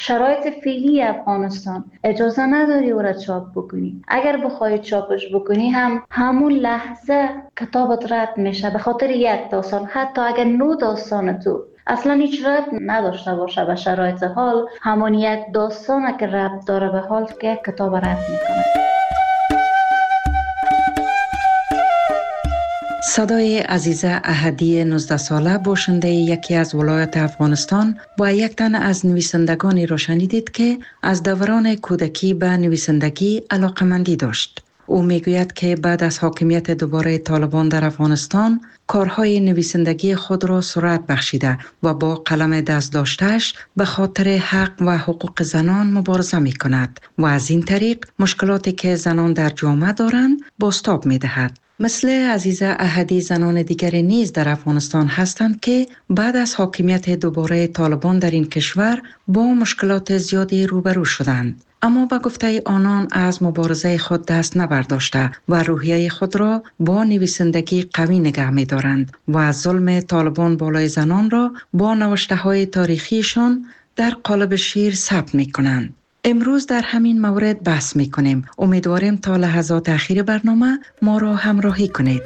شرایط فعلی افغانستان اجازه نداری او را چاپ بکنی. اگر بخوای چاپش بکنی هم همون لحظه کتابت رد میشه به خاطر یک داستان، حتی اگر نو داستان تو اصلا هیچ ربط نداشته باشه به شرایط حال، همون یک داستان که ربط داره به حال که کتاب رد میکنه. صدای عزیزه احدی 19 ساله باشنده یکی از ولایت افغانستان با یک تن از نویسندگانی را شنیدید که از دوران کودکی به نویسندگی علاقمندی داشت. او میگوید که بعد از حاکمیت دوباره طالبان در افغانستان کارهای نویسندگی خود را سرعت بخشیده و با قلم دست داشته‌اش به خاطر حق و حقوق زنان مبارزه می کند و از این طریق مشکلاتی که زنان در جامعه دارند بازتاب می دهد. مثل عزیزه احدی زنان دیگری نیز در افغانستان هستند که بعد از حاکمیت دوباره طالبان در این کشور با مشکلات زیادی روبرو شدند. اما به گفته آنان از مبارزه خود دست نبرداشته و روحیه خود را با نویسندگی قوی نگه می دارند و از ظلم طالبان بالای زنان را با نوشته های تاریخیشان در قالب شعر ثبت می کنند. امروز در همین مورد بحث می کنیم. امیدواریم تا لحظات اخیر برنامه ما را همراهی کنید.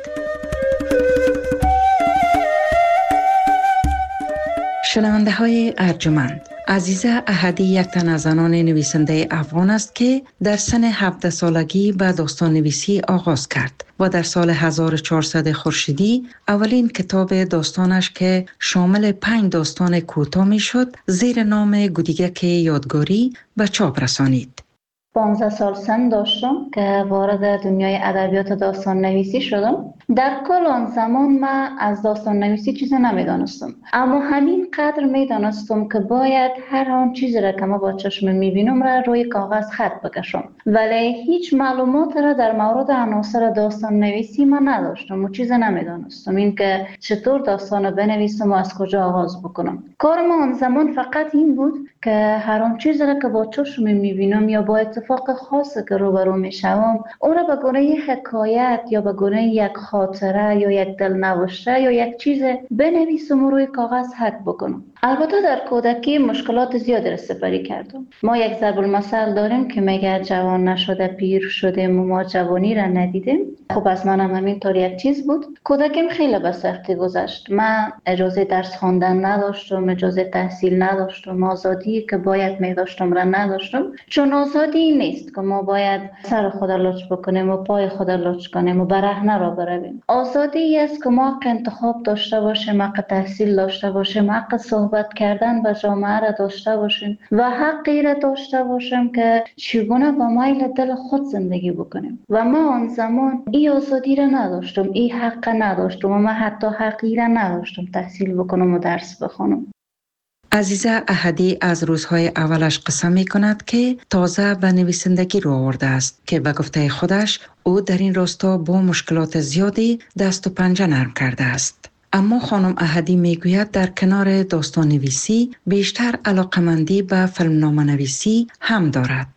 شنونده های ارجمند، عزیزه احدی یک تن از زنان نویسنده افغان است که در سن 17 سالگی به داستان نویسی آغاز کرد و در سال 1400 خورشیدی اولین کتاب داستانش که شامل 5 داستان کوتاه می شد زیر نام گودیگک یادگاری به چاپ رسانید. 15 سال سن داشتم که وارد دنیای ادبیات داستان نویسی شدم. در کل آن زمان من از داستان نویسی چیزی نمیدانستم، اما همین قدر میدانستم که باید هر آن چیزی را که ما با چشم میبینم را روی کاغذ خط بکشم، ولی هیچ معلومات را در مورد عناصر داستان نویسی من نداشتم و چیزی نمیدانستم، این که چطور داستان رو بنویسم و از کجا آغاز بکنم. کار ما آن زمان فقط این بود که هر آن چیزی را که با چشم میبینم یا با اتفاق خاصی که روبرو میشوم او را به گونه یک حکایت یا به گونه یک خاطره یا یک دلنوشته یا یک چیز بنویسم و روی کاغذ حک بکنم. البته در کودکی مشکلات زیادی را سپری کردم. ما یک ضرب المثل داریم که میگه جوان نشده پیر شدیم و ما جوانی را ندیدیم. خب از منم همینطور یک چیز بود. کودکیم خیلی به سختی گذشت. من اجازه درس خواندن نداشتم، اجازه تحصیل نداشتم، آزادی که باید می‌داشتم را نداشتم. چون آزادی نیست که ما باید سر خود لچ بکنیم و پای خود لچ کنیم و برهنه را برویم. آزادی است که ما حق انتخاب داشته باشیم، حق تحصیل داشته باشیم، حق صحبت کردن با جامعه را داشته باشیم و حقی را داشته باشیم که چگونه با میل دل خود زندگی بکنیم. و ما آن زمان این آزادی را نداشتم، این حق نداشتم و من حتی حقی را نداشتم تحصیل بکنم و درس بخونم. عزیزه احدی از روزهای اولش قسم می کند که تازه به نویسندگی رو آورده است که به گفته خودش او در این راستا با مشکلات زیادی دست و پنجه نرم کرده است. اما خانم احدی می گوید در کنار داستان نویسی بیشتر علاقمندی به فیلمنامه نویسی هم دارد.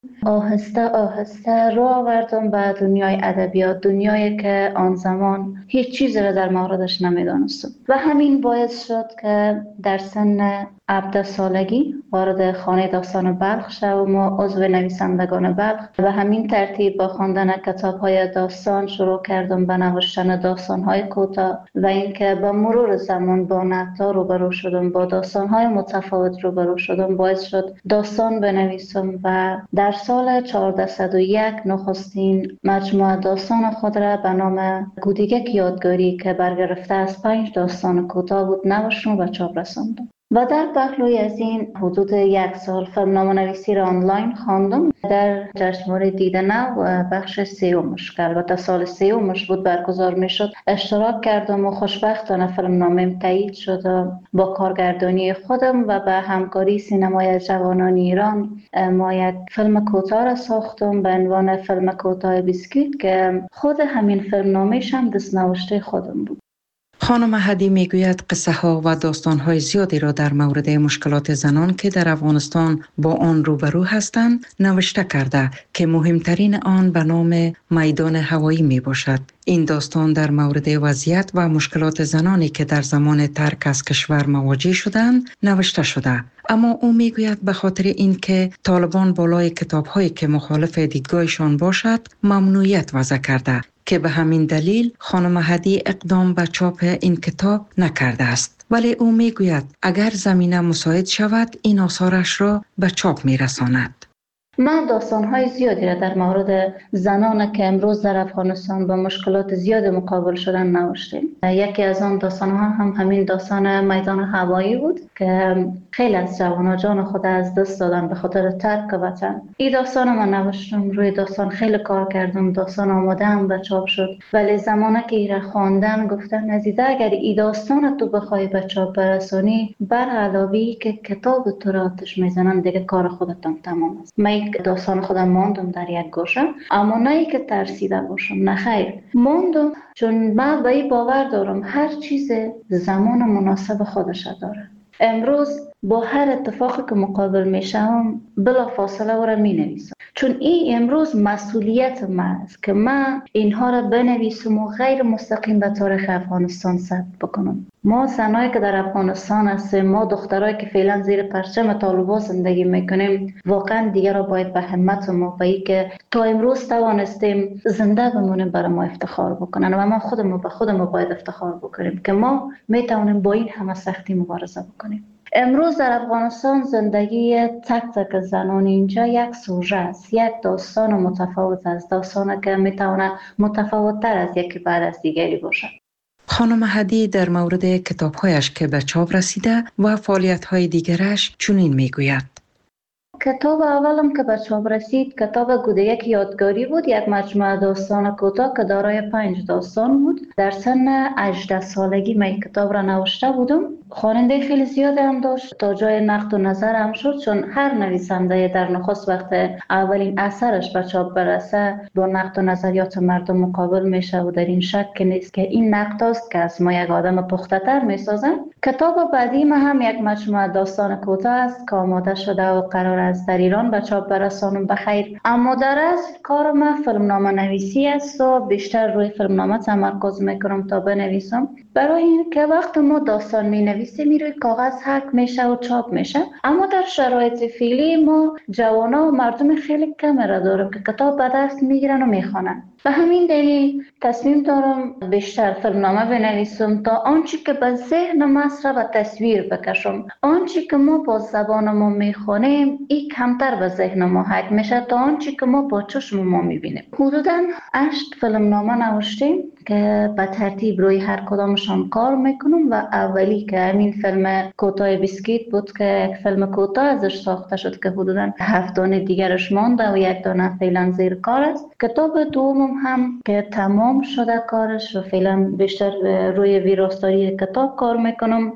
آهسته آهسته رو آوردم به دنیای ادبیات، دنیایی که آن زمان هیچ چیزی را در موردش نمیدانستم و همین باعث شد که در سن 17 سالگی وارد خانه داستان بلخ شدم و عضو نویسندگان بلخ. و همین ترتیب با خواندن کتاب‌های داستان شروع کردم به نوشتن داستان‌های کوتاه و اینکه با مرور زمان با نقدها روبرو شدم، با داستان‌های متفاوت روبرو شدم، باعث شد داستان بنویسم و در سال 1401 نخستین مجموعه داستان خود را به نام گودیگک یادگاری که برگرفته از 5 داستان کوتاه بود نوشتم و چاپ رساندم. و در پهلوی از این حدود 1 سال فیلمنامه نویسی را آنلاین خواندم در جشنواره دید نو و بخش 3 که البته سال 3 بود برگزار می شد اشتراک کردم و خوشبختانه فیلمنامه‌ام تایید شد و با کارگردانی خودم و به همکاری سینمای جوانان ایران ما یک فیلم کوتاه را ساختم به عنوان فیلم کوتاه بیسکویت که خود همین فیلمنامه‌ش هم دست‌نوشته خودم بود. خانم هدی میگوید قصه ها و داستان های زیادی را در مورد مشکلات زنان که در افغانستان با آن روبرو هستند نوشته کرده که مهمترین آن به نام میدان هوایی می باشد. این داستان در مورد وضعیت و مشکلات زنانی که در زمان ترک از کشور مواجه شدند نوشته شده. اما او میگوید به خاطر اینکه طالبان بالای کتاب‌هایی که مخالف دیدگاهشان باشد ممنوعیت وضع کرده که به همین دلیل خانم هدی اقدام به چاپ این کتاب نکرده است. ولی او میگوید اگر زمینه مساعد شود این آثارش را به چاپ میرساند. من داستان‌های زیادی را در مورد زنان که امروز در افغانستان با مشکلات زیاد مقابل شدن نوشتم. یکی از آن داستان‌ها هم همین داستان میدان هوایی بود که خیلی از جوانان جان خود از دست دادن به خاطر ترک وطن. این داستان من نوشتم، روی داستان خیلی کار کردم، داستان آماده هم به چاپ شد. ولی زمانی که این را خواندن گفتن عزیزه اگر این داستان تو بخوای به چاپ برسانی بر علاوه که کتاب تو را آتش میزنن دیگه کار خودتان تمام است. داستان خودم ماندم در یک گوشه، اما نه ای که ترسیده باشم، نه خیر، ماندم چون من به این باور دارم هر چیز زمان مناسب خودش داره. امروز با هر اتفاقی که مقابل میشم بلا فاصله او را می نویسم، چون این امروز مسئولیت من است که من اینها را بنویسم و غیر مستقیم به تاریخ افغانستان ثبت بکنم. ما زنایی که در افغانستان هستیم، ما دخترایی که فعلا زیر پرچم طالبان زندگی میکنیم، واقعا دیگه را باید به همت ما به این که تا امروز توانستیم زنده بمونیم برای ما افتخار بکنن و ما خودمون به خودمون باید افتخار بکنیم که ما میتونیم با این همه سختی مبارزه بکنیم. امروز در افغانستان زندگی تک تک زنان اینجا یک سوژه است، یک داستان متفاوت است، داستانی که میتونه متفاوت تر از یکی بعد از دیگری باشد. خانم هدی در مورد کتاب‌هایش که به چاپ رسیده و فعالیت‌های دیگرش چنین میگوید: کتاب اولم که به چاپ رسید کتاب گودک یادگاری بود، یک مجموعه داستان کوتاه که دارای 5 داستان بود. در سن 18 سالگی من کتاب را نوشته بودم. خواننده خیلی زیاد هم داشت، تا جای نقد و نظر هم شد، چون هر نویسنده در نخست وقت اولین اثرش به چاپ برسه با نقد و نظریات مردم مقابل میشه و در این شک نیست که این نقد است که از ما یک آدم پخته تر میسازن. کتاب بعدی ما هم یک مجموعه داستان کوتاه است که آماده شده و قرار است در ایران به چاپ برسانم بخیر. اما در اصل کار من فیلمنامه نویسی است و بیشتر روی فیلمنامه تمرکز میکنم تا بنویسم، برای این که وقت ما داستان می نویسیم روی کاغذ حک میشه و چاپ میشه. اما در شرایط فعلی ما جوانا و مردم خیلی کم را داریم که کتاب به دست میگیرن و میخوانن. به همین دلیل تصمیم دارم بیشتر فیلمنامه بنویسم تا آنچه که به ذهن مصر به تصویر بکشم. آنچه که ما با زبان ما میخوانیم این کمتر به ذهن ما حک میشه تا آنچه که ما با چشم ما میبینیم. حدوداً 8 فیلمنامه نوشتیم که به ترتیب روی هر کدامشان کار میکنم و اولی که همین فیلم کوتاه بیسکیت بود که یک فیلم کوتاه ازش ساخته شد که حدوداً 7 دانه دیگرش مانده و 1 دانه فعلا زیر کار است. کتاب دوم هم که تمام شده کارش و فعلا بیشتر روی ویراستاری کتاب کار میکنم.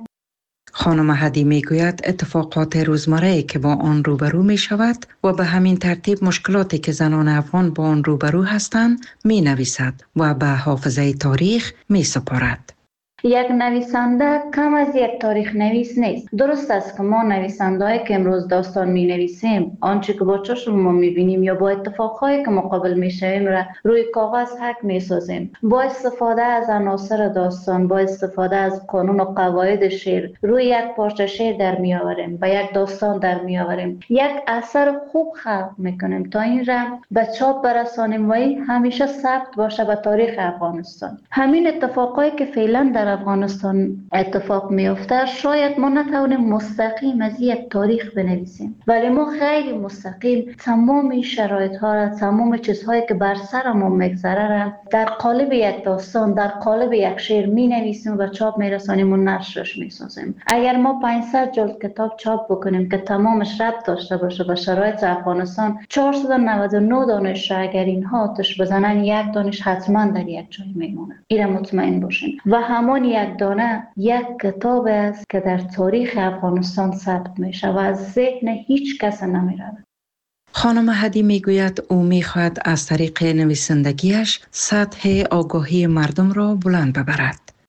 خانم هدی میگوید اتفاقات روزمره که با آن روبرو می شود و به همین ترتیب مشکلاتی که زنان افغان با آن روبرو هستند می نویسد و به حافظه تاریخ می سپارد. یک نویسنده کم از یک تاریخ نویس نیست. درست است که ما نویسنده‌ای که امروز داستان می نویسیم آنچه که با چشم ما می بینیم یا با اتفاقهایی که مقابل می شویم را روی کاغذ حک می سازیم. با استفاده از عناصر داستان، با استفاده از قانون و قواعد شعر روی یک پارچه شعر در می آوریم، با یک داستان در می آوریم، یک اثر خوب خلق می کنیم تا این را به چاپ برسانیم و این همیشه ثبت باشه به تاریخ افغانستان. همین اتفاقایی که فعلا در افغانستان اتفاق میفته شاید ما نتوانیم مستقیم از یک تاریخ بنویسیم، ولی ما غیر مستقیم تمام شرایط ها را، تمام چیزهایی که بر سر ما میگذره را در قالب یک داستان، در قالب یک شعر می نویسیم و چاپ میرسانیم و نشرش میسازیم. اگر ما 500 جلد کتاب چاپ بکنیم که تمامش ربط داشته باشه به شرایط افغانستان، 499 دانش اگر اینها آتش بزنن 1 دانش حتما در یک جای میمونه. این مطمئن باشین. و همان یک دانه یک کتاب است که در تاریخ افغانستان ثبت میشه و از ذهن هیچ کس نمیره. خانم هدی میگوید او میخواهد از طریق نویسندگیش سطح آگاهی مردم را بلند ببرد.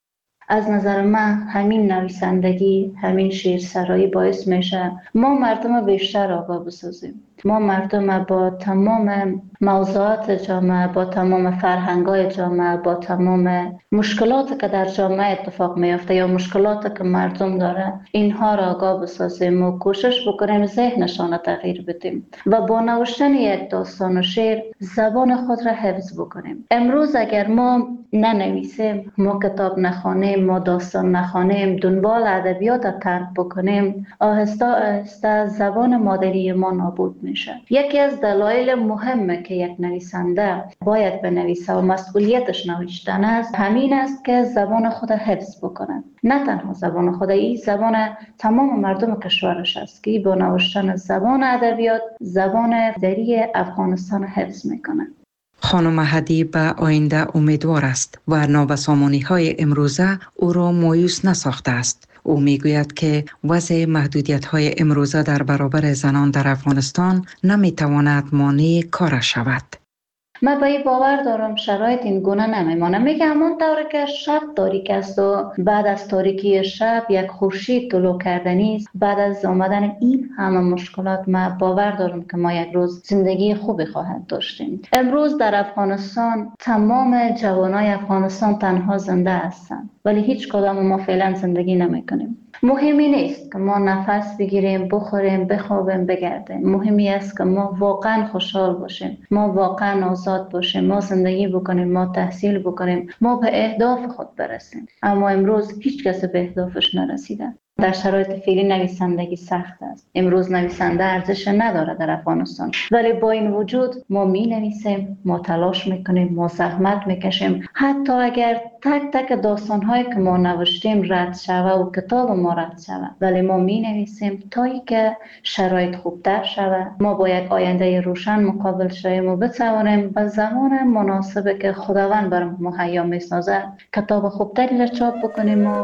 از نظر من همین نویسندگی، همین شعرسرایی باعث میشه ما مردم بیشتر آگاه بسازیم. ما مردم با تمام موضوعات جامعه، با تمام فرهنگ‌های جامعه، با تمام مشکلاتی که در جامعه اتفاق میفته یا مشکلاتی که مردم داره، اینها را آگاه بسازیم و کوشش بکنیم ذهنشان تغییر بدیم و با نوشتن یک داستان و شعر زبان خود را حفظ بکنیم. امروز اگر ما ننویسیم، ما کتاب نخوانیم، ما داستان نخوانیم، دنبال ادبیات ترک بکنیم، آهسته آهسته زبان مادری ما نابود میشه. یکی از دلایل مهمه که یک نویسنده باید بنویسه و مسئولیتش نوشتن است، همین است که زبان خود حفظ بکنه. نه تنها زبان خود، این زبان تمام مردم کشورش است که با نوشتن زبان ادبیات زبان مادری افغانستان حفظ میکنه. خانم هدی به آینده امیدوار است و نابسامانی‌های امروزه او را مایوس نساخته است. او میگوید که وضع محدودیت‌های امروزه در برابر زنان در افغانستان نمیتواند مانع کارش شود. من به این باور دارم شرایط این گونه نمیمانه. میگه همون طوری که شب تاریک است و بعد از تاریکی شب یک خورشید طلوع کردنی است، بعد از آمدن این همه مشکلات من باور دارم که ما یک روز زندگی خوبی خواهد داشتیم. امروز در افغانستان تمام جوانای افغانستان تنها زنده هستند، ولی هیچ کدام ما فعلا زندگی نمیکنیم. مهمی نیست که ما نفس بگیریم، بخوریم، بخوابیم، بگردیم. مهمی است که ما واقعا خوشحال باشیم، ما واقعا آزاد باشیم، ما زندگی بکنیم، ما تحصیل بکنیم، ما به اهداف خود برسیم. اما امروز هیچ کس به اهدافش نرسیده. در شرایط فعلی نویسندگی سخت است. امروز نویسنده ارزش نداره در افغانستان، ولی با این وجود ما می نویسیم، ما تلاش میکنیم، ما زحمت میکشیم. حتی اگر تک تک داستانهایی که ما نوشتیم رد شوه و کتاب ما رد شوه، ولی ما می نویسیم تا ای که شرایط خوبتر شوه. ما با یک آینده روشن مقابل شویم و بتوانیم به زمان مناسبی که خداوند بر ما مهیا میسازه کتاب خوبتری را چاپ بکنیم. و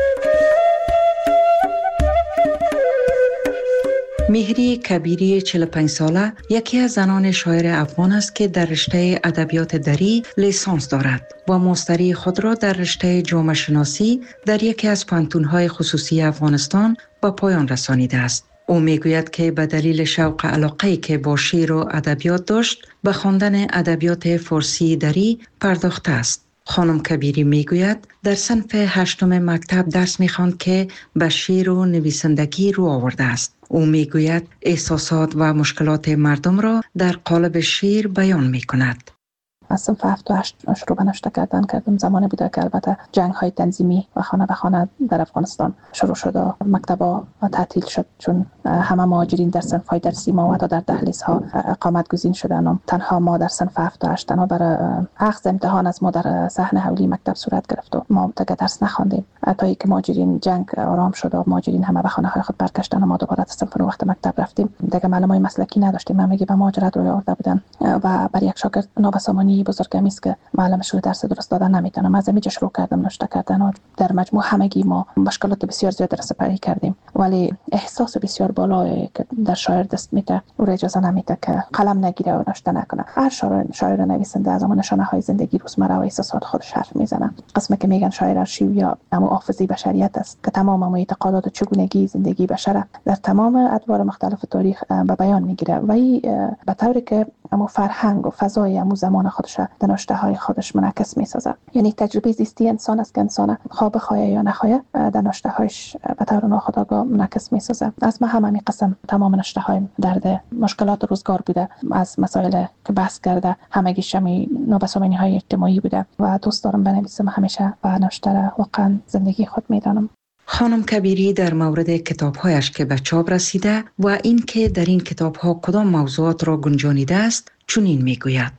مهری کبیری 45 ساله یکی از زنان شاعر افغان است که در رشته ادبیات دری لیسانس دارد و ماستری خود را در رشته جامعه شناسی در یکی از پانتون‌های خصوصی افغانستان به پایان رسانیده است. او میگوید که به دلیل شوق علاقه‌ای که با شعر و ادبیات داشت به خواندن ادبیات فارسی دری پرداخته است. خانم کبیری میگوید در صنف 8 مکتب درس میخواند که به شعر و نویسندگی رو آورده است. او میگوید احساسات و مشکلات مردم را در قالب شعر بیان میکند. از صنف 7 و 8 شروع به نوشته کردم. زمانی بوده که البته جنگ های تنظیمی و خانه به خانه در افغانستان شروع شد و مکتب‌ها تعطیل شد، چون همه مهاجرین در صنف های درسی ما و تا در دهلیزها اقامت گزین شدن. تنها ما در صنف 7 و 8 تنها برای اخذ امتحان از ما در صحن حولی مکتب صورت گرفت و ما دیگه درس نخواندیم تا اینکه مهاجرین جنگ آرام شد و مهاجرین همه به خانه های خود برگشتن و ما دوباره از صنف وقت مکتب رفتیم. دیگه معلمای مسلکی نداشتیم. همگی به مهاجرت روی آورده بودن و برای یک شاگرد نابسامانی بزرگمی است که معلمش روی درس درست دادن نمیتونه. از اینجا شروع کردم نوشته کردن و در مجموع همگی ما مشکلات بسیار زیاد را سپری کردیم، ولی احساس بسیار بالایی که در شاعر دست میده او را اجازه نمیده که قلم نگیره و نوشته نکنه. هر شاعر نویسنده از اون نشانه های زندگی روزمره و احساسات خودش حرف میزنه. قسمی که میگن شاعر ارشیو یا حافظی بشریت است که تمام اعتقادات و چگونگی زندگی بشر در تمام ادوار مختلف تاریخ به بیان میگیره و به طوری که فرهنگ و فضای زمان خودش در نوشته های خودش منعکس میسازه. یعنی تجربه زیستی انسان است که انسان خواب خواهی یا نخواهی در نوشته هایش به طور ناخودآگاه منعکس میسازه. از ما همین قسم تمام نوشته های درد مشکلات روزگار بوده، از مسائل که بحث کرده همگیش نابسامانی های اجتماعی بوده و دوست دارم بنویسم همیشه و نوشته را واقعا زندگی خود میدانم. خانم کبیری در مورد کتاب‌هایش که به چاپ رسیده و این که در این کتاب‌ها کدام موضوعات را گنجانیده است چنین میگوید: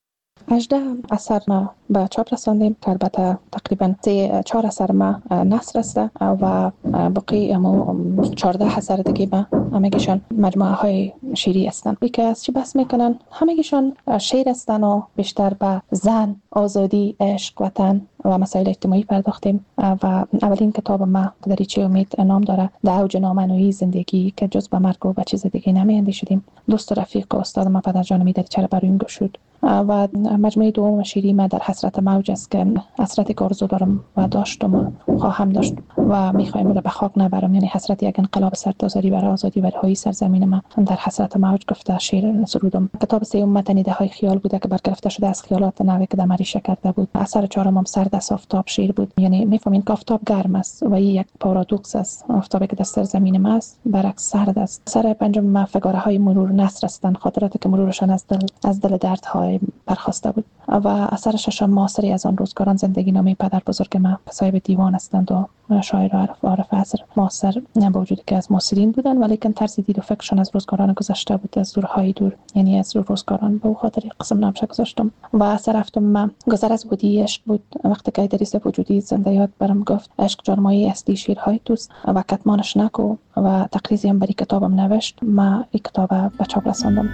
18 اثر ما به چاپ رساندیم که البته تقریبا 4 اثر ما نثر است و باقی 14 اثر دیگه ما همگیشان مجموعه های شعری هستند. که از چی بحث میکنن؟ همگیشان شعر هستند و بیشتر به زن، آزادی، عشق، وطن و مسائل اجتماعی پرداختیم و اولین کتاب ما دریچه امید نام داره. در اوج نامعنوی زندگی که جز به مرگ و به چیز دیگه نمی‌اندیشیدیم. دوست و رفیق و استاد ما پدرجان می دریچه را برای این گشود و مجموعه دوم شیری من در حسرت موج است که حسرتی که آرزو دارم و داشتم و خواهم داشت و میخوایم به خاک نبرم، یعنی حسرت یک انقلاب سرتاسری برای آزادی و رهایی سرزمین ما. در حسرت موج گفته شعر سرودم. کتاب سوم متن ایده های خیال بوده که برگرفته شده از خیالات نوی که دمریشه کرده بود. اثر چهارم سرد از آفتاب شیر بود، یعنی میفهمین که آفتاب گرم است و این یک پارادوکس است. آفتابی که در سرزمین ما است برعکس سرد است. اثر پنجم فگاره های مرور نثر هستند، خاطراتی که مرورشان از دل دردهای برخواسته بود. و اثر ششم معاصری از آن روزگاران زندگی نامه پدر بزرگ ما، صاحب دیوان هستند و شاعر عارف عصر معاصر، با وجودی که از معاصرین بودن ولیکن طرز دید و فکرشان از روزگاران گذشته بود، از دورهای دور، یعنی از روزگاران. به خاطر قسم نامش گذاشتم. و اثر هفتم گذر از بودی عشق بود، وقتی که ادریس وجودی زنده یاد برام گفت عشق جرمایی اصلی شیرهای توست و کتمانش نکو و تقریزی هم بری کتابم نوشت. ما این کتاب به چاپ رساندم.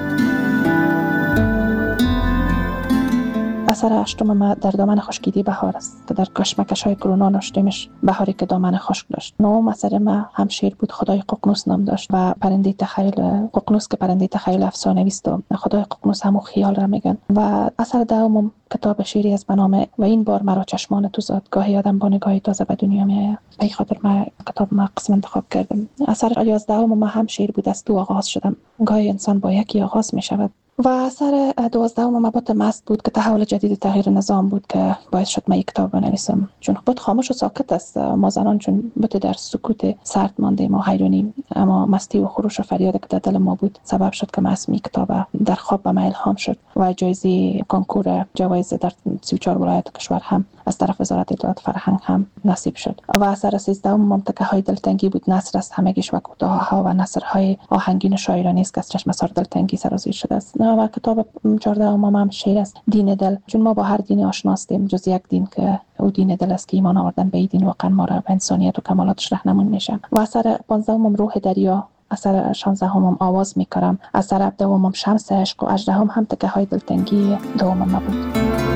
اثر هشتم ما در دامن خشکیدی بهار است که در کشمکش های کرونا نوشتیمش، بهاری که دامن خشک داشت. نهم اثر ما هم شیر بود، خدای ققنوس نام داشت و پرنده تخیل ققنوس که پرنده تخیل افسانه‌ای است و خدای ققنوس همو خیال را میگن. و اثر دهم کتاب شیری از بنامه و این بار مرا چشمان تو زاد، گاهی آدم با نگاهی تازه به دنیا میآید. به خاطر ما کتاب ما قسم انتخاب کردم. اثر 11 ما هم شیر بود، از تو آغاز شدم، گاهی انسان با یکی آغاز میشود. و اثر 12 مبات مست بود که تحول جدید تغییر نظام بود که باعث شد من یک کتاب بنویسم، چون بود خاموش و ساکت است. ما زنان چون بود در سکوت سرد ماندیم و حیرانیم، اما مستی و خروش و فریاد که در دل ما بود سبب شد که من اسم کتاب در خواب به من الهام شد و جایزه کنکور جوایز در 34 ولایت کشور هم از طرف وزارت اطلاعات فرهنگ هم نصیب شد. و اثر 13 ممتکه های دلتنگی بود، نثر است همگیش و کوتاه‌ها و نثرهای آهنگین شاعرانه است که از چشم سر دلتنگی سرازیر شده است. و کتاب 14 هم شعر است، دین دل، چون ما با هر دینی آشنا هستیم جز یک دین که او دین دل است که ایمان آوردن به این دین واقعا ما را به انسانیت و کمالاتش راهنمون میشه. و اثر 15 روح دریا، اثر 16 آواز میکرم، اثر 17 شمس عشق و 18 هم تکه های دلتنگی دوم ما بود.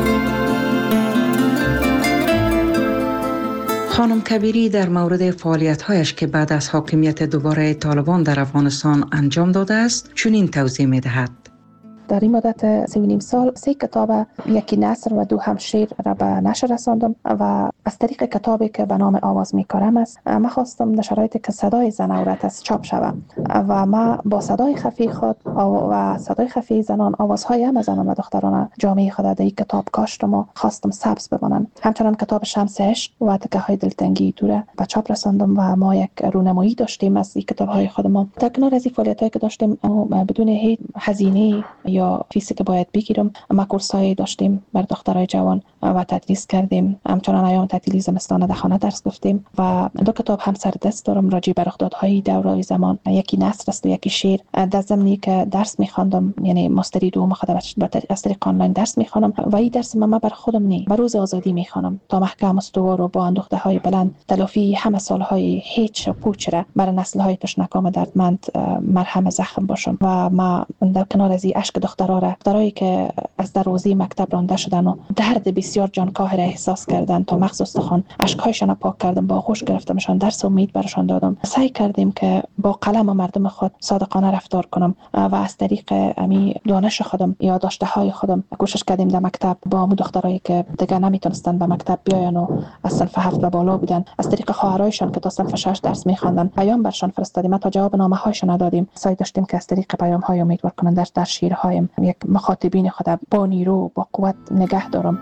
خانم کبیری در مورد فعالیت‌هایش که بعد از حاکمیت دوباره طالبان در افغانستان انجام داده است چنین توضیح می‌دهد. در این مدت 3.5 سال 3 کتاب، یکی نثر و 2 هم شعر را به نشر رساندم و از طریق کتابی که به نام آواز میکارم است من خواستم در شرایطی که صدای زن عورت است چاپ شود و ما با صدای خفی خود و صدای خفی زنان آوازهای هم زنان و دختران جامعه خود در این کتاب کاشتم و خواستم سبز بمانند. همچنان کتاب شمس عشق و تکه های دلتنگی دوره به چاپ رساندم و ما یک رونمایی داشتیم از این کتاب‌های خودمان. در کنار از این فعالیت‌هایی که داشتیم بدون هیچ هزینه یا فیسی که باید بگیرم، ما کورس‌های داشتیم بر دخترای جوان و تدریس کردیم. همچنان ایام تعطیلی زمستان در خانه درس گفتیم و 2 کتاب هم سر دست دارم راجع به رخدادهای دوران زمان، یکی نثر است و یکی شعر. در زمانی که درس می‌خواندم، یعنی ماستری دوم خودم از طریق آنلاین درس می‌خوانم و این درس من بر خودم نی بر روز آزادی می‌خوانم تا محکم استوار و با اندوخته‌های بلند تلافی همه سال‌های هیچ پوچ را بر نسل‌های تشنکام دردمند مرهم زخم باشم. و ما در کنار از اشک دخترایی که از دروازه مکتب رانده شدن و درد بسیار جانکاه را احساس کردن تا مغز استخوان اشک‌هایشان پاک کردم، با آغوش گرفتمشان، درس امید برشان دادم. سعی کردیم که با قلم و مردم خود صادقانه رفتار کنم و از طریق امی دانش خودم یا داشته‌های خودم کوشش کردیم در مکتب با دخترایی که دیگه نمیتونستن به مکتب بیاین و از صنف 7 و بالا بودن، از طریق خواهرایشان که تا صنف 6 درس می‌خواندن پیام برشان فرستادیم تا جواب نامه‌هایشان ندادیم. سعی داشتیم که از طریق پیام‌های امیدوار کننده در شعرهایم یک مخاطبین خود با نیرو با قوت نگه دارم.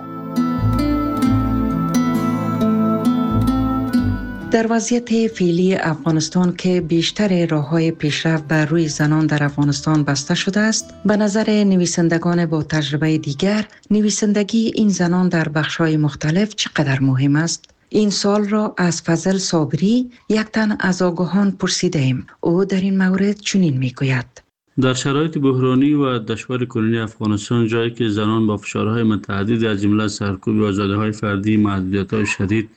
در وضعیت فعلی افغانستان که بیشتر راه‌های پیشرفت بر روی زنان در افغانستان بسته شده است، به نظر نویسندگان با تجربه دیگر نویسندگی این زنان در بخش‌های مختلف چقدر مهم است؟ این سال را از فضل صابری، یک تن از آگاهان پرسیدیم. او در این مورد چنین میگوید: در شرایط بحرانی و دشوار کنونی افغانستان، جایی که زنان با فشارهای متعدد از جمله سرکوب آزادی‌های فردی، محدودیت‌های شدید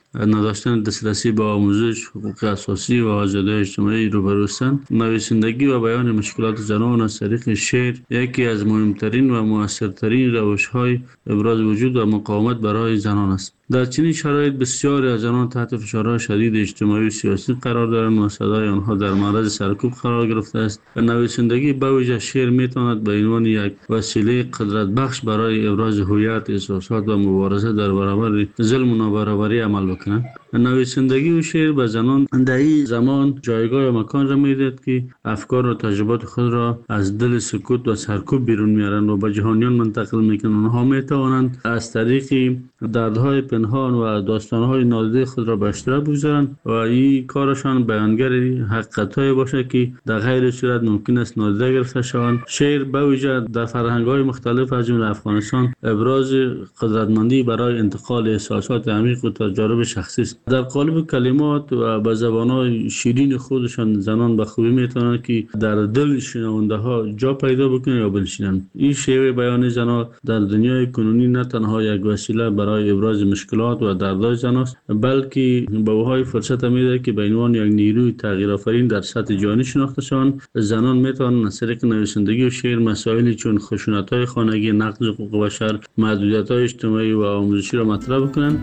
نداشتن دسترسی به آموزش، حقوق اساسی و آزادی اجتماعی روبرو هستند. نویسندگی و بیان مشکلات زنان از طریق شعر یکی از مهمترین و موثرترین روش‌های ابراز وجود و مقاومت برای زنان است. در چنین شرایط بسیاری از زنان تحت فشارهای شدید اجتماعی و سیاسی قرار دارند و صدای آنها در معرض سرکوب قرار گرفته است. نویسندگی به ویژه شعر میتواند به عنوان یک وسیله قدرت بخش برای ابراز هویت، احساسات و مبارزه در برابر ظلم و نابرابری عمل بکند. نویسندگی و شعر به زنان در این زمان جایگاه و مکان را میدهد که افکار و تجربات خود را از دل سکوت و سرکوب بیرون میارند و به جهانیان منتقل میکنند. آنها میتوانند از طریق دردهای پنهان و داستانهای نادیده خود را به اشتراک بگذارند و این کارشان بیانگر حقیقت‌های باشد که در غیر صورت ممکن است نادیده گرفته شوند. شعر به ویژه در فرهنگ‌های مختلف از جمله افغانستان ابراز قدرتمندی برای انتقال احساسات عمیق و تجارب شخصی است. در قالب کلمات و به زبان‌های شیرین خودشان زنان به خوبی میتوانند که در دل شنونده‌ها جا پیدا بکنند یا بنشینند. این شیوه بیان زنان در دنیای کنونی نه تنها یک وسیله برای ابراز مشکلات و دردهای زن است، بلکه به اوهای فرصت میده که به عنوان یک نیروی تغییرآفرین در سطح جهانی شناخته شوند. زنان میتوانند از طریق نویسندگی و شعر مسائلی چون خشونت‌های خانگی، نقض حقوق بشر، محدودیت‌های اجتماعی و آموزشی را مطرح کنند.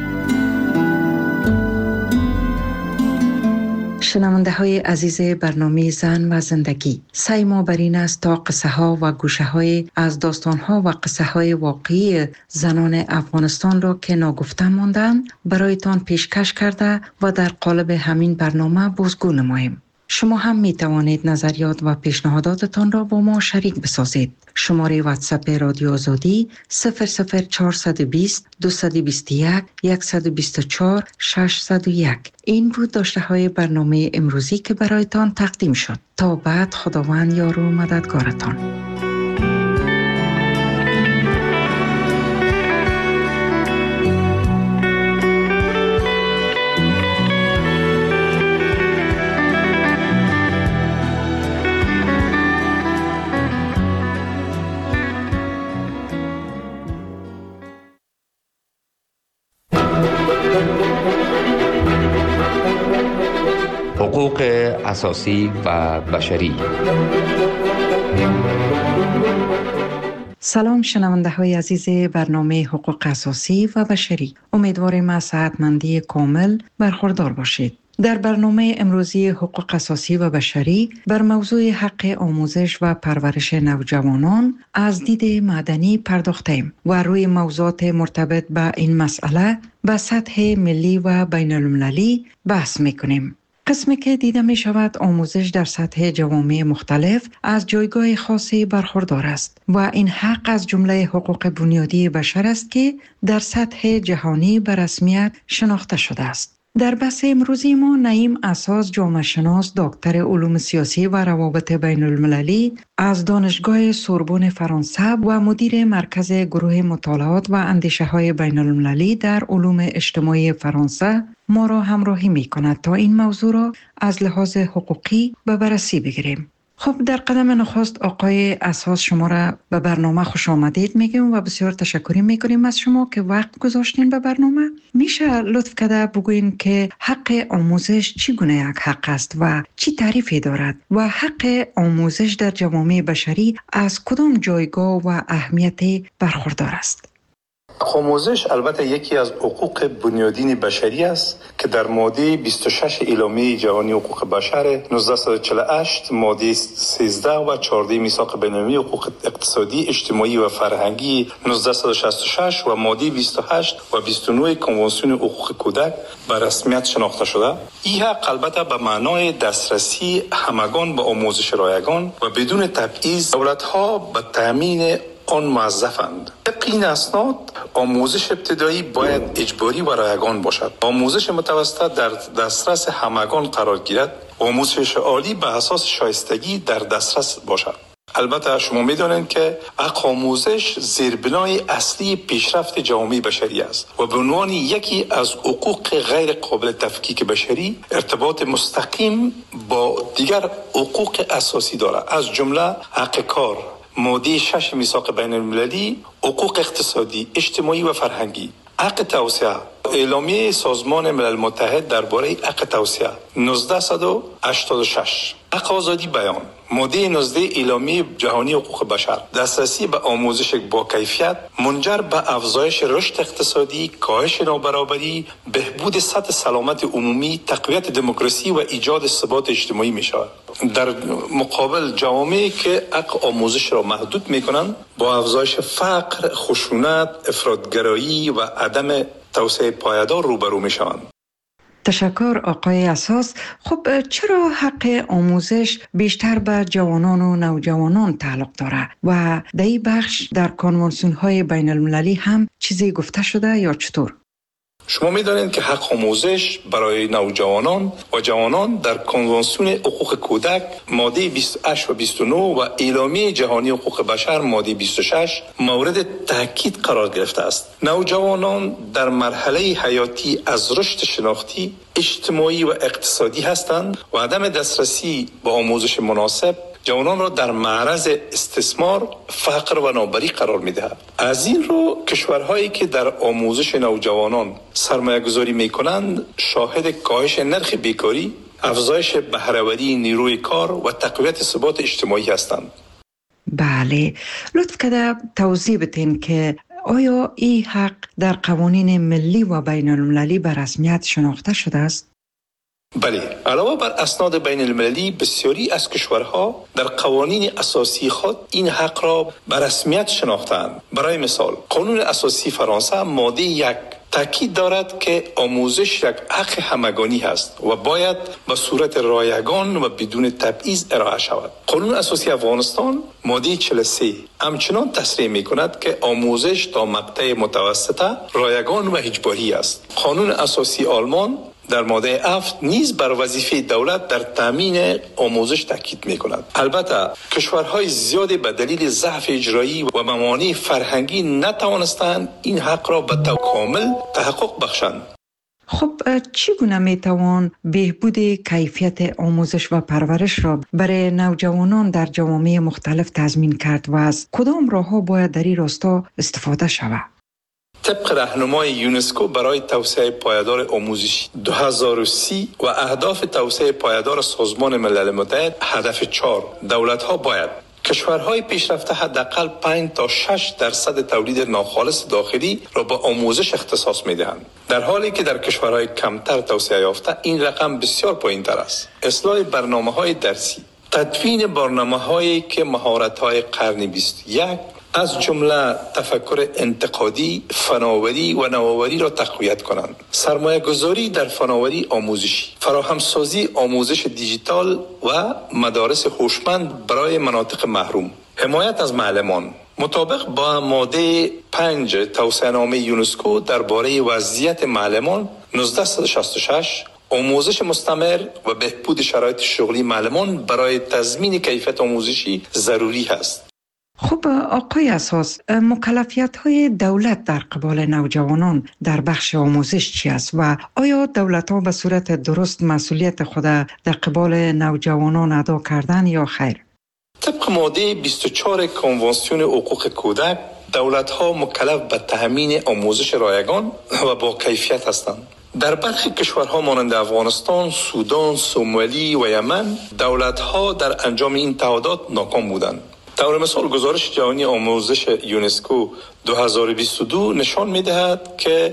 شنونده های عزیز برنامه زن و زندگی، سعی ما بر این است تا قصه ها و گوشه های از داستان ها و قصه های واقعی زنان افغانستان را که ناگفته ماندند برایتان پیشکش کرده و در قالب همین برنامه بازگو نماییم. شما هم می توانید نظریات و پیشنهاداتتان را با ما شریک بسازید. شماره واتساپ رادیو آزادی 00420 221 124 601. این بود داشته های برنامه امروزی که برایتان تقدیم شد. تا بعد خداوند یار و مددگارتان. حقوق اساسی و بشری. سلام شنونده های عزیز برنامه حقوق اساسی و بشری. امیدواریم از صحتمندی کامل برخوردار باشید. در برنامه امروزی حقوق اساسی و بشری بر موضوع حق آموزش و پرورش نوجوانان از دید مدنی پرداختیم و روی موضوعات مرتبط به این مسئله به سطح ملی و بین المللی بحث میکنیم. قسمی که دیده می شود آموزش در سطح جوامع مختلف از جایگاه خاصی برخوردار است و این حق از جمله حقوق بنیادی بشر است که در سطح جهانی به رسمیت شناخته شده است. در بحث امروزی ما نعیم اساس جامعه شناس دکتر علوم سیاسی و روابط بین المللی از دانشگاه سوربن فرانسه و مدیر مرکز گروه مطالعات و اندیشه های بین المللی در علوم اجتماعی فرانسه ما را همراهی می کند تا این موضوع را از لحاظ حقوقی به بررسی بگیریم. خب در قدم نخست آقای اساس شما را به برنامه خوش آمدید میگیم و بسیار تشکر میکنیم از شما که وقت گذاشتین به برنامه. میشه لطف کرده بگوین که حق آموزش چگونه یک حق است و چی تعریفی دارد و حق آموزش در جوامع بشری از کدام جایگاه و اهمیت برخوردار است؟ آموزش البته یکی از حقوق بنیادین بشری است که در ماده 26 اعلامیه جهانی حقوق بشر 1948 ماده 13 و 14 میثاق بین‌المللی حقوق اقتصادی، اجتماعی و فرهنگی 1966 و ماده 28 و 29 کنوانسیون حقوق کودک به رسمیت شناخته شده. این حق البته به معنای دسترسی همگان به آموزش رایگان و بدون تبعیض دولت‌ها به تامین آن موظفند. طبق این اسناد آموزش ابتدایی باید اجباری و رایگان باشد. آموزش متوسط در دسترس همگان قرار گیرد. آموزش عالی به اساس شایستگی در دسترس باشد. البته شما می‌دانید که حق آموزش زیربنای اصلی پیشرفت جامعه بشری است و به عنوان یکی از حقوق غیر قابل تفکیک بشری ارتباط مستقیم با دیگر حقوق اساسی دارد، از جمله حق کار، ماده 6 میثاق بین المللی، حقوق اقتصادی، اجتماعی و فرهنگی، حق توسعه، اعلامیه سازمان ملل متحد درباره حق توسعه 1986 حق آزادی بیان، ماده 19 اعلامیه جهانی حقوق بشر، دسترسی به آموزش با کیفیت منجر به افزایش رشد اقتصادی، کاهش نابرابری، بهبود سطح سلامت عمومی، تقویت دموکراسی و ایجاد ثبات اجتماعی می شود. در مقابل جوامعی که حق آموزش را محدود می کنند با افزایش فقر، خشونت، افراطگرایی و عدم توسعه پایدار روبرو می شوند. تشکر آقای اساس. خب چرا حق آموزش بیشتر به جوانان و نوجوانان تعلق داره و در این بخش در کنوانسیون های بین المللی هم چیزی گفته شده یا چطور؟ شما می‌دانید که حق آموزش برای نوجوانان و جوانان در کنوانسیون حقوق کودک ماده 28 و 29 و اعلامیه جهانی حقوق بشر ماده 26 مورد تاکید قرار گرفته است. نوجوانان در مرحله حیاتی از رشد شناختی، اجتماعی و اقتصادی هستند و عدم دسترسی به آموزش مناسب جوانان را در معرض استثمار، فقر و نابرابری قرار می‌دهد. از این رو کشورهایی که در آموزش نوجوانان سرمایه‌گذاری می‌کنند شاهد کاهش نرخ بیکاری، افزایش بهره‌وری نیروی کار و تقویت ثبات اجتماعی هستند. بله، لطف کرده توضیح بدین که آیا این حق در قوانین ملی و بین المللی به رسمیت شناخته شده است؟ بله، علاوه بر اسناد بین المللی بسیاری از کشورها در قوانین اساسی خود این حق را به رسمیت شناختند. برای مثال قانون اساسی فرانسه ماده 1 تاکید دارد که آموزش یک حق همگانی است و باید به صورت رایگان و بدون تبعیض ارائه شود. قانون اساسی افغانستان ماده 43 همچنان تصریح می‌کند که آموزش تا مقطع متوسطه رایگان و اجباری است. قانون اساسی آلمان در ماده 7 نیز بر وظیفه دولت در تامین آموزش تاکید می‌کند. البته کشورهای زیادی به دلیل ضعف اجرایی و موانع فرهنگی نتوانستند این حق را به طور کامل تحقق بخشند. خب چگونه میتوان بهبود کیفیت آموزش و پرورش را برای نوجوانان در جوامع مختلف تضمین کرد و از کدام راه‌ها باید در این راستا استفاده شود؟ طبق راهنمای یونسکو برای توسعه پایدار آموزشی 2030 و اهداف توسعه پایدار سازمان ملل متحد هدف 4 دولت‌ها باید کشورهای پیشرفته حداقل 5 تا 6% تولید ناخالص داخلی را به آموزش اختصاص می‌دهند، در حالی که در کشورهای کمتر توسعه یافته این رقم بسیار پایین‌تر است. اصلاح برنامه‌های درسی، تدوین برنامه‌هایی که مهارت‌های قرن 21 از جمله تفکر انتقادی، فناوری و نوآوری را تقویت کنند. سرمایه گذاری در فناوری آموزشی، فراهمسازی آموزش دیجیتال و مدارس هوشمند برای مناطق محروم، حمایت از معلمان. مطابق با ماده 5 توصیه‌نامه یونسکو درباره وضعیت معلمان 1966 آموزش مستمر و بهبود شرایط شغلی معلمان برای تضمین کیفیت آموزشی ضروری است. خب آقای اساس، مکلفیت‌های دولت در قبال نوجوانان در بخش آموزش چی است و آیا دولت‌ها به صورت درست مسئولیت خود در قبال نوجوانان ادا کردن یا خیر؟ طبق ماده 24 کنوانسیون حقوق کودک دولت‌ها مکلف به تامین آموزش رایگان و با کیفیت هستند. در برخی کشورها مانند افغانستان، سودان، سومالی و یمن دولت‌ها در انجام این تعهدات ناکام بودند. طور مثال گزارش جهانی آموزش یونسکو 2022 نشان می‌دهد که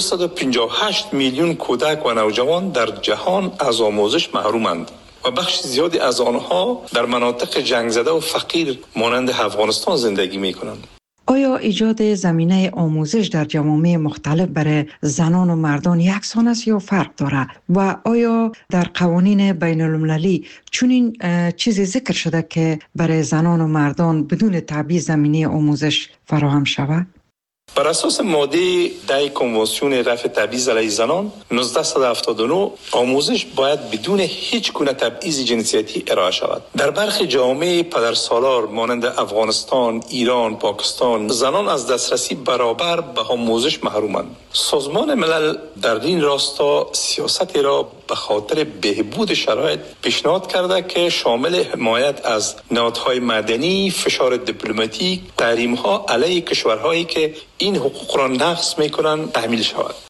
258 میلیون کودک و نوجوان در جهان از آموزش محرومند و بخش زیادی از آنها در مناطق جنگ زده و فقیر مانند افغانستان زندگی می‌کنند. آیا ایجاد زمینه آموزش در جوامع مختلف برای زنان و مردان یکسان است یا فرق دارد و آیا در قوانین بین المللی چنین چیزی ذکر شده که برای زنان و مردان بدون تبعیض زمینه آموزش فراهم شود؟ بر اساس ماده 10 کنوانسیون رفع تبعیض علیه زنان 1979 آموزش باید بدون هیچ گونه تبعیض جنسیتی ارائه شود. در برخی جوامع پدرسالار مانند افغانستان، ایران، پاکستان زنان از دسترسی برابر به آموزش محرومند. سازمان ملل در این راستا سیاستی را به خاطر بهبود شرایط پیشنهاد کرده که شامل حمایت از نهادهای مدنی، فشار دیپلماتیک، تحریم‌ها علیه کشورهایی که این حقوق را نقض می‌کنند تحمیل شود.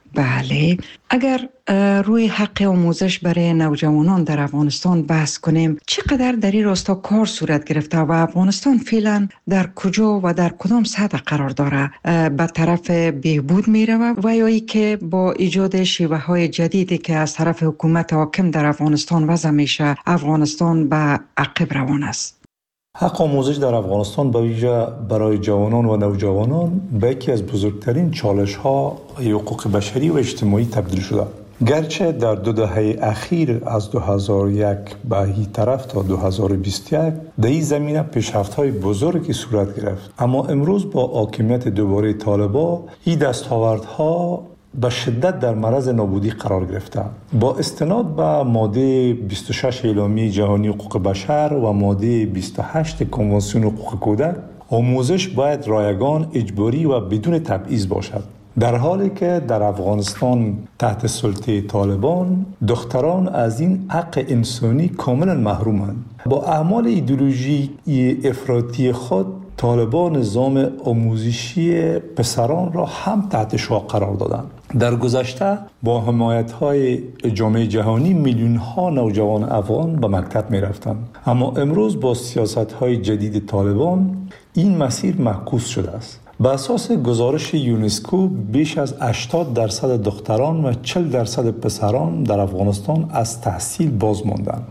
بله، اگر روی حق آموزش برای نوجوانان در افغانستان بحث کنیم، چقدر در این راستا کار صورت گرفته و افغانستان فعلا در کجا و در کدام سطح قرار داره؟ به طرف بهبود میره و یا ای که با ایجاد شیوه های جدیدی که از طرف حکومت حاکم در افغانستان وضع میشه، افغانستان به عقب روان است؟ حق آموزش در افغانستان به ویژه برای جوانان و نوجوانان به یکی از بزرگترین چالش‌ها حقوق بشری و اجتماعی تبدیل شده. گرچه در 2 دهه اخیر از 2001 به این طرف تا 2021 در این زمینه پیشرفت‌های بزرگی صورت گرفت، اما امروز با حاکمیت دوباره طالبان این دستاوردها به شدت در معرض نابودی قرار گرفته. با استناد به ماده 26 اعلامیه جهانی حقوق بشر و ماده 28 کنوانسیون حقوق کودک، آموزش باید رایگان، اجباری و بدون تبعیض باشد. در حالی که در افغانستان تحت سلطه طالبان دختران از این حق انسانی کاملا محرومند. با اعمال ایدئولوژی افراطی خود طالبان نظام آموزشی پسران را هم تحت شعاع قرار دادند. در گذشته با حمایت‌های جامعه جهانی میلیون‌ها نوجوان افغان به مکتب می‌رفتند، اما امروز با سیاست‌های جدید طالبان این مسیر معکوس شده است. به اساس گزارش یونسکو بیش از 80% دختران و 40% پسران در افغانستان از تحصیل باز ماندند.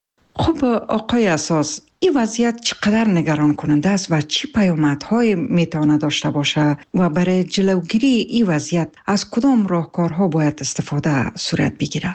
خب آقای اساس، این وضعیت چقدر نگران کننده است و چی پیامدهای میتواند داشته باشه و برای جلوگیری این وضعیت از کدام راهکارها باید استفاده صورت بگیره؟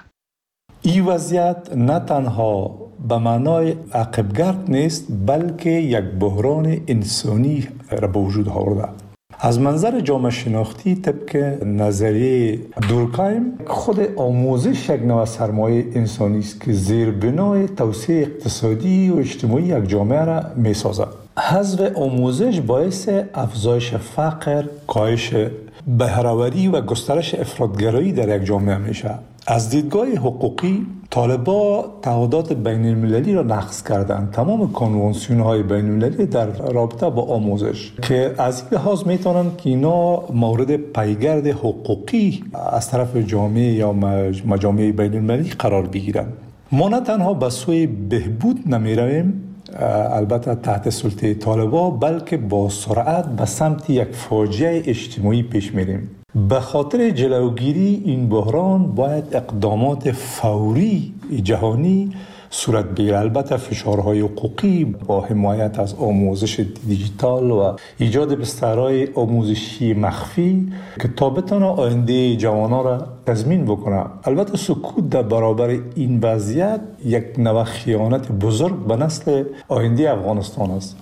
این وضعیت نه تنها به معنای عقبگرد نیست، بلکه یک بحران انسانی را به وجود آورده. از منظر جامعه شناختی طبق نظریه دورکایم، خود آموزش یک نوع سرمایه انسانی است که زیربنای توسعه اقتصادی و اجتماعی یک جامعه را می‌سازد. حذف آموزش باعث افزایش فقر، کاهش بهره‌وری و گسترش افراط‌گرایی در یک جامعه میشه. از دیدگاه حقوقی، طالبان تعهدات بین المللی را نقض کردند. تمام کنوانسیون‌های بین المللی در رابطه با آموزش که از این لحاظ میتونن که اینا مورد پیگرد حقوقی از طرف جامعه یا مجامع بین المللی قرار بگیرند. ما نه تنها به سوی بهبود نمیرویم، البته تحت سلطه طالبان، بلکه با سرعت به سمت یک فاجعه اجتماعی پیش میریم. به خاطر جلوگیری این بحران باید اقدامات فوری جهانی صورت بگیرد. البته فشارهای حقوقی با حمایت از آموزش دیجیتال و ایجاد بسترهای آموزشی مخفی که تا بتونه آینده جوانان را تضمین بکنه. البته سکوت در برابر این وضعیت یک نوع خیانت بزرگ به نسل آینده افغانستان است.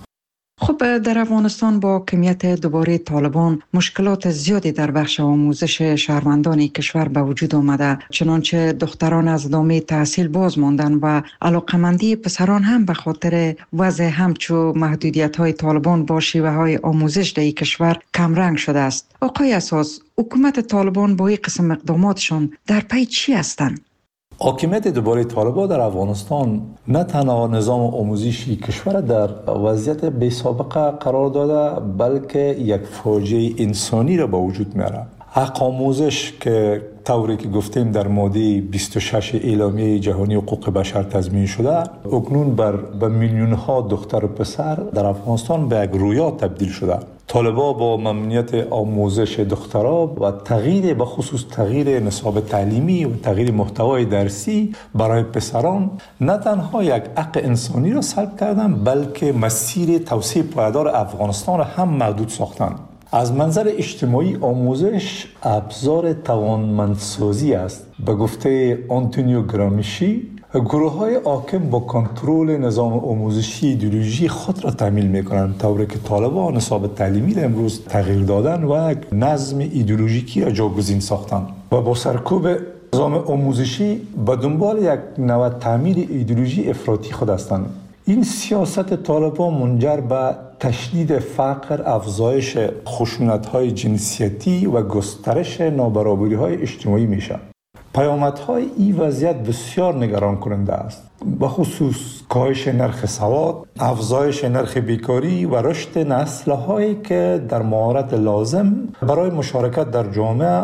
خب در افغانستان با حاکمیت دوباره طالبان مشکلات زیادی در بخش آموزش شهروندان کشور به وجود آمده، چنانچه دختران از ادامه تحصیل باز ماندن و علاقمندی پسران هم به خاطر وضع همچو محدودیت‌های طالبان با شیوه‌های آموزش در کشور کمرنگ شده است. آقای اساس، حکومت طالبان با این قسم اقداماتشان در پی چی هستند؟ حاکمیت دوباره طالبان در افغانستان نه تنها نظام آموزشی کشور در وضعیت بی سابقه قرار داده، بلکه یک فاجعه انسانی را به وجود میاره. حق آموزش که طوری که گفتیم در ماده 26 اعلامیه جهانی حقوق بشر تضمین شده، اکنون به میلیون ها دختر و پسر در افغانستان به یک رویا تبدیل شده. طالبان با ممنوعیت آموزش دخترها و تغییر به خصوص تغییر نصاب تعلیمی و تغییر محتوای درسی برای پسران نه تنها یک حق انسانی را سلب کردند، بلکه مسیر توسعه پایدار افغانستان را هم محدود ساختند. از منظر اجتماعی آموزش ابزار توانمندسازی است. به گفته آنتونیو گرامیشی، گروه‌های حاکم با کنترل نظام آموزشی ایدئولوژی خود را تامین می‌کنند، طوری که طالبان نصاب تعلیمی را امروز تغییر دادن و یک نظم ایدئولوژیکی را جاگزین ساختند و با سرکوب نظام آموزشی به دنبال یک نوع تعمیر ایدئولوژی افراطی خود هستند. این سیاست طالبان منجر به تشدید فقر، افزایش خشونت‌های جنسیتی و گسترش نابرابری‌های اجتماعی میشه. پیامدهای این وضعیت بسیار نگران کننده است، به خصوص کاهش نرخ سواد، افزایش نرخ بیکاری و رشد نسل‌هایی که در مهارت لازم برای مشارکت در جامعه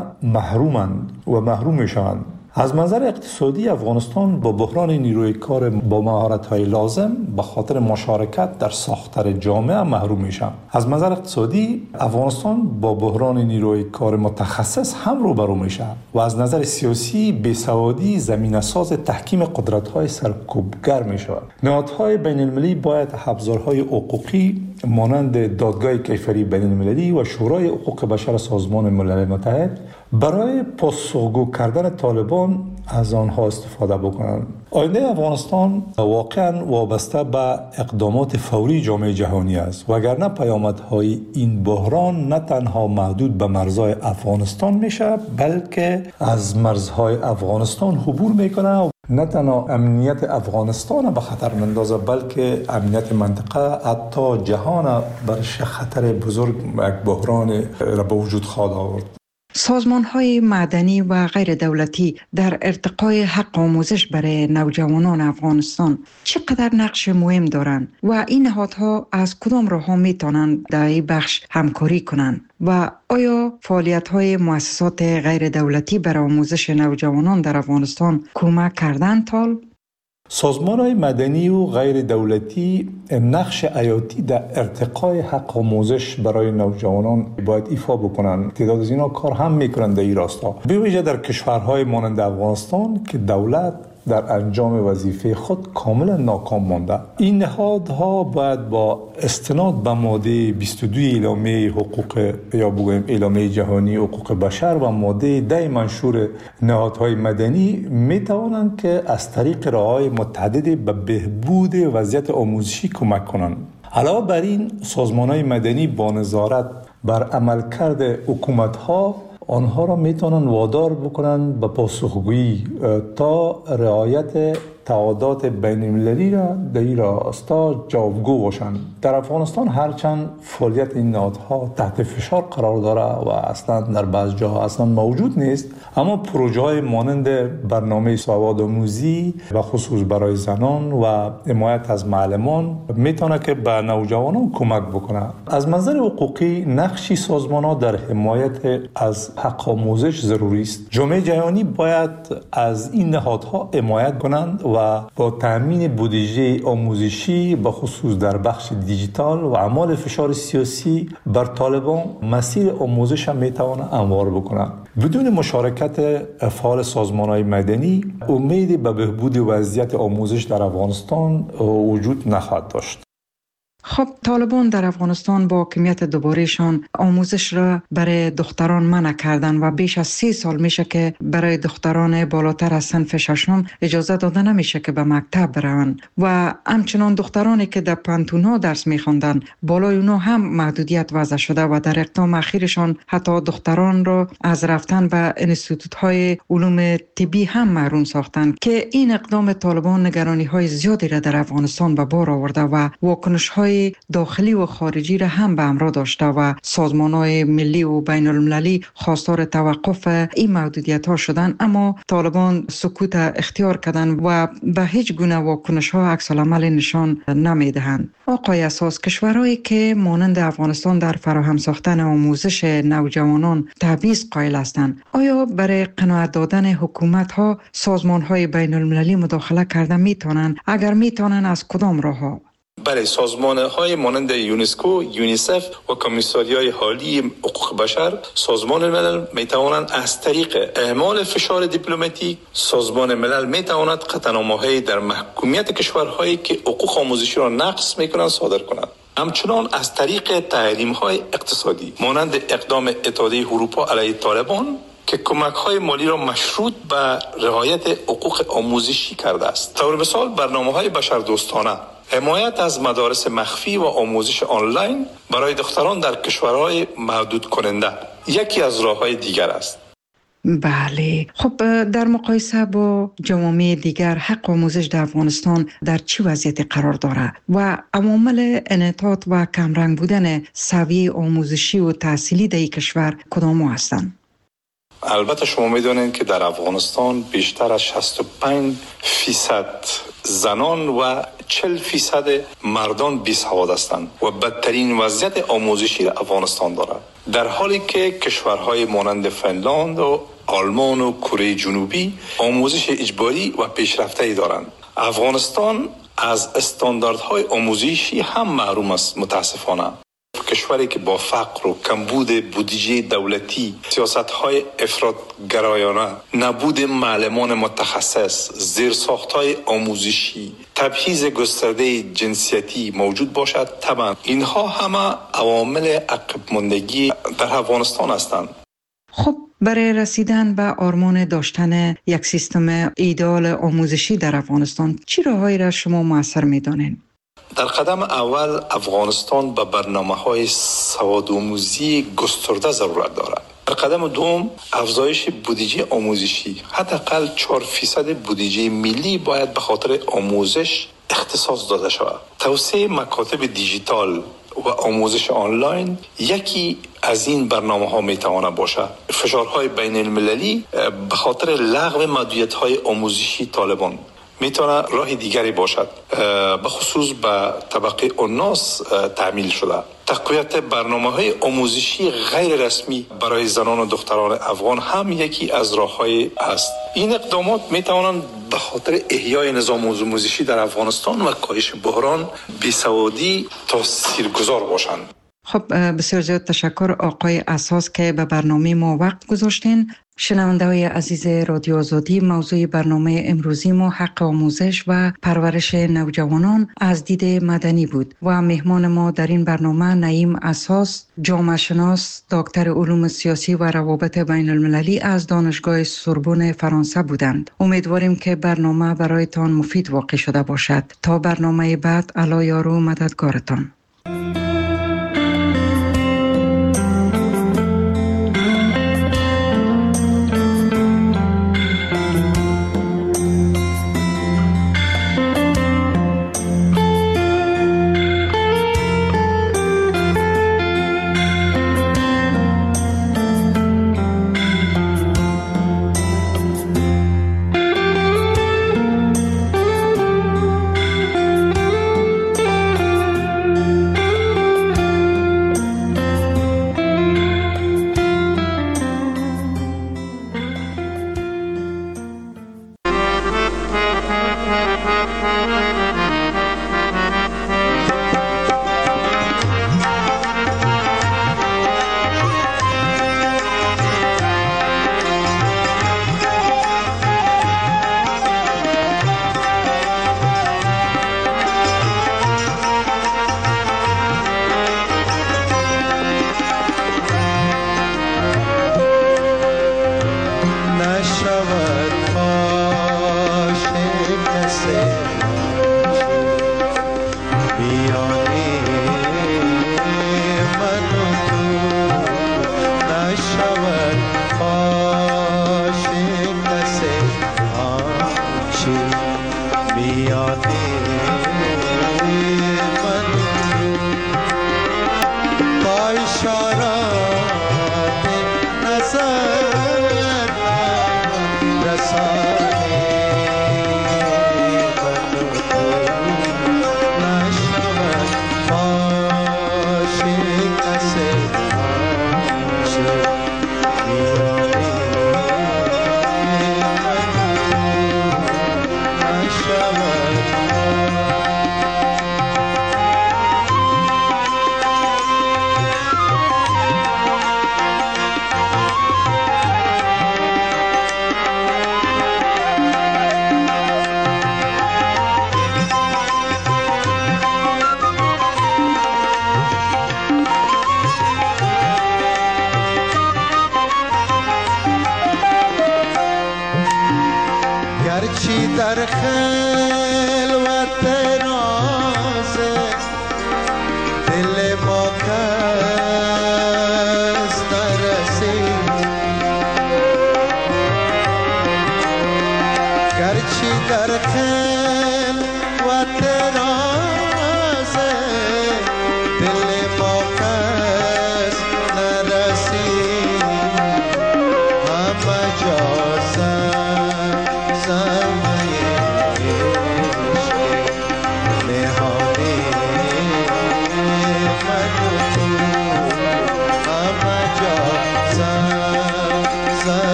محروم میشوند. از منظر اقتصادی افغانستان با بحران نیروی کار با مهارت‌های لازم به خاطر مشارکت در ساختار جامعه محروم میشه. از منظر اقتصادی افغانستان با بحران نیروی کار متخصص هم روبرو میشه و از نظر سیاسی بیسوادی زمینه‌ساز تحکیم قدرت‌های سرکوبگر میشود. نهادهای بین‌المللی باید ابزارهای حقوقی مانند دادگاه کیفری بین‌المللی و شورای حقوق بشر سازمان ملل متحد برای پاسخگو کردن طالبان از آنها استفاده بکنند. آینده افغانستان واقعا وابسته به اقدامات فوری جامعه جهانی است، وگرنه پیامدهای این بحران نه تنها محدود به مرزهای افغانستان میشه، بلکه از مرزهای افغانستان عبور میکنه. نه تنها امنیت افغانستان به خطر میندازه، بلکه امنیت منطقه حتی جهان برش خطر بزرگ یک بحران را به وجود خواهد آورد. سازمان‌های مدنی و غیر دولتی در ارتقای حق آموزش برای نوجوانان افغانستان چقدر نقش مهم دارند و این نهادها از کدام راه‌ها میتونند در این بخش همکاری کنند و آیا فعالیت‌های مؤسسات غیر دولتی برای آموزش نوجوانان در افغانستان کمک کردند تال؟ سازمان‌های مدنی و غیر دولتی نقش حیاتی در ارتقای حق آموزش برای نوجوانان باید ایفا بکنند. تعداد از اینا کار هم میکنند در این راستا، به ویژه در کشورهای مانند افغانستان که دولت در انجام وظیفه خود کاملا ناکام مانده. این نهادها باید با استناد به ماده 22 اعلامیه حقوق یا بگویم اعلامیه جهانی حقوق بشر و ماده 10 منشور نهادهای مدنی می توانند که از طریق راه‌های متعددی به بهبود وضعیت آموزشی کمک کنند. علاوه بر این سازمان‌های مدنی با نظارت بر عملکرد حکومت‌ها آنها را میتونن وادار بکنن به پاسخگویی تا رعایت تعهدات بین‌المللی را در این راستا جوابگو باشند. در افغانستان هرچند فعالیت این نهادها تحت فشار قرار داره و اصلا در بعض جاها اصلا موجود نیست، اما پروژه‌های مانند برنامه سوادآموزی و خصوص برای زنان و حمایت از معلمان میتونه که به نوجوانان کمک بکنه. از منظر حقوقی نقشی سازمان‌ها در حمایت از حق آموزش ضروری است. جامعه جهانی باید از این نهادها حمایت کنند و با تامین بودجه آموزشی به خصوص در بخش دیجیتال و اعمال فشار سیاسی بر طالبان مسیر آموزش هم میتوانه هموار بکنه. بدون مشارکت فعال سازمان‌های مدنی امیدی به بهبود وضعیت آموزش در افغانستان وجود نخواهد داشت. خب طالبان در افغانستان با حاکمیت دوبارهشان آموزش را برای دختران منع کردن و بیش از 30 سال میشه که برای دختران بالاتر از صنف ششم اجازه داده نمیشه که به مکتب بروند و همچنان دخترانی که در پانتون‌ها درس میخوندن بالای اونها هم محدودیت وضع شده و در اقدام اخیرشان حتی دختران را از رفتن به انستیتوت‌های علوم طبی هم محروم ساختند که این اقدام طالبان نگرانی‌های زیادی را در افغانستان به بار آورده و واکنش‌های داخلی و خارجی را هم به همراه داشته و سازمان‌های ملی و بین‌المللی خواستار توقف این محدودیت‌ها شدند، اما طالبان سکوت اختیار کردند و به هیچ گونه واکنش‌ها عکس العمل نشان نمی‌دهند. آقای اساس، کشورهایی که مانند افغانستان در فراهم ساختن آموزش نوجوانان تبعیض قائل هستند، آیا برای قناعت دادن حکومت‌ها سازمان‌های بین‌المللی مداخله کرده می‌توانند؟ اگر می‌توانند از کدام راه‌ها؟ برای سازمان‌های مانند یونسکو، یونیسف و کمیساریای حالی حقوق بشر، سازمان ملل می‌توانند از طریق اعمال فشار دیپلماتیک، سازمان ملل می‌تواند قطعنامه‌های در محکومیت کشورهایی که حقوق آموزشی را نقض می‌کنند صادر کند. همچنان از طریق تحریم‌های اقتصادی مانند اقدام اتحادیه اروپا علیه طالبان که کمک‌های مالی را مشروط به رعایت حقوق آموزشی کرده است. طور مثال برنامه‌های بشردوستانه، حمایت از مدارس مخفی و آموزش آنلاین برای دختران در کشورهای محدود کننده یکی از راه‌های دیگر است. بله، خب در مقایسه با جوامع دیگر حق آموزش در افغانستان در چه وضعیتی قرار دارد و عوامل انحطاط و کمرنگ بودن سویه آموزشی و تحصیلی در این کشور کدام هستند؟ البته شما میدونید که در افغانستان بیشتر از 65% زنان و 40% مردان بیسواد هستند و بدترین وضعیت آموزشی را افغانستان دارد، در حالی که کشورهای مانند فنلاند و آلمان و کره جنوبی آموزش اجباری و پیشرفته‌ای دارند. افغانستان از استانداردهای آموزشی هم محروم است. متاسفانه کشوری که با فقر و کمبود بودجه دولتی، سیاست‌های افراط‌گرایانه، نبود معلمان متخصص، زیرساخت‌های آموزشی، تبعیض گسترده جنسیتی موجود باشد، طبعا اینها همه عوامل عقب ماندگی در افغانستان هستند. خب برای رسیدن به آرمان داشتن یک سیستم ایدئال آموزشی در افغانستان چی راههایی را شما موثر می‌دانید؟ در قدم اول افغانستان به برنامه‌های سوادآموزی گسترده ضرورت دارد. در قدم دوم افزایش بودجه آموزشی، حداقل 4% بودجه ملی باید به خاطر آموزش اختصاص داده شود. توسعه مکاتب دیجیتال و آموزش آنلاین یکی از این برنامه‌ها میتواند باشد. فشارهای بین المللی به خاطر لغو محدودیت‌های آموزشی طالبان میتونه راه دیگری باشد، به خصوص به طبقه الناس تعمیل شده. تقویت برنامه‌های آموزشی غیر رسمی برای زنان و دختران افغان هم یکی از راه‌های است. این اقدامات میتوانند به خاطر احیای نظام آموزشی در افغانستان و کاهش بحران بیسوادی تاثیرگذار باشند. خب بسیار زیاد تشکر آقای اساس که به برنامه ما وقت گذاشتین. شنونده‌های عزیز رادیو آزادی، موضوع برنامه امروزی ما حق آموزش و پرورش نوجوانان از دید مدنی بود و مهمان ما در این برنامه نعیم اساس، جامعه شناس، دکتر علوم سیاسی و روابط بین المللی از دانشگاه سوربن فرانسه بودند. امیدواریم که برنامه برایتان مفید واقع شده باشد. تا برنامه بعد، الله یار و مددگارتان. हम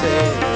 say